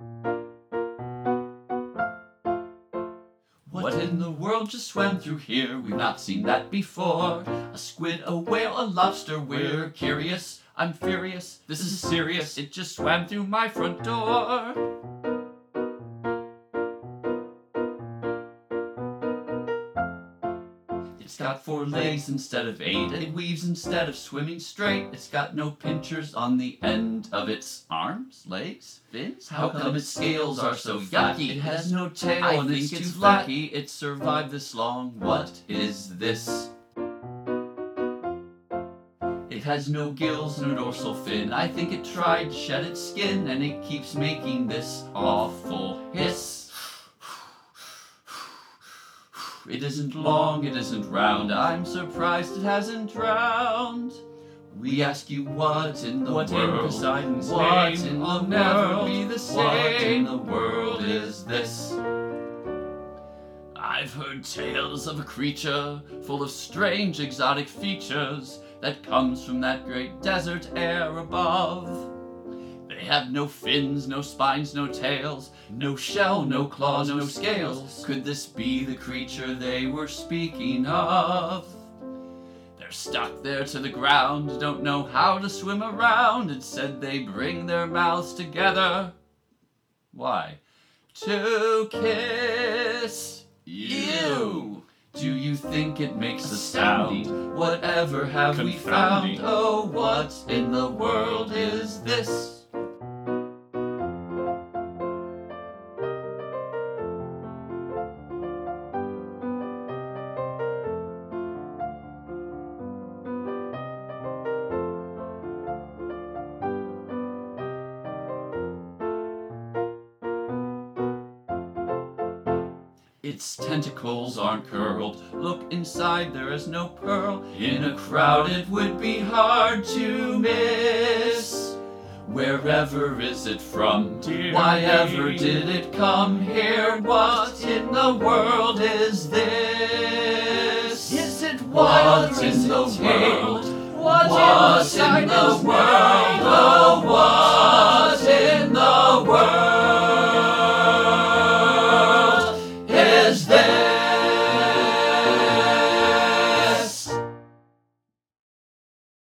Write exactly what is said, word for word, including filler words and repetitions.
What in the world just swam through here? We've not seen that before. A squid, a whale, a lobster, we're curious. I'm furious, this is serious, it just swam through my front door. It's got four legs instead of eight. It weaves instead of swimming straight. It's got no pinchers on the end of its arms, legs, fins. How come its scales are so yucky? It has no tail I and think it's it's too flat. lucky it survived this long. What is this? It has no gills and a dorsal fin. I think it tried to shed its skin and it keeps making this awful hiss. It isn't long, it isn't round. I'm surprised it hasn't drowned. We ask you what in the What in world? Poseidon's what name in the will world? never be the What in same? the world is this? I've heard tales of a creature full of strange exotic features that comes from that great desert air above. They have no fins, no spines, no tails, no shell, no claws, no scales. Could this be the creature they were speaking of? They're stuck there to the ground, don't know how to swim around. It said they bring their mouths together. Why? To kiss you. Do you think it makes a sound? Whatever have we found? Confounding. Oh, what in the world is this? Its tentacles aren't curled. Look inside, there is no pearl. In a crowd it would be hard to miss. Wherever is it from? Dear Why ever me. did it come here? What in the world is this? Is it What wild or in is the it tamed? world? What, What inside in the is world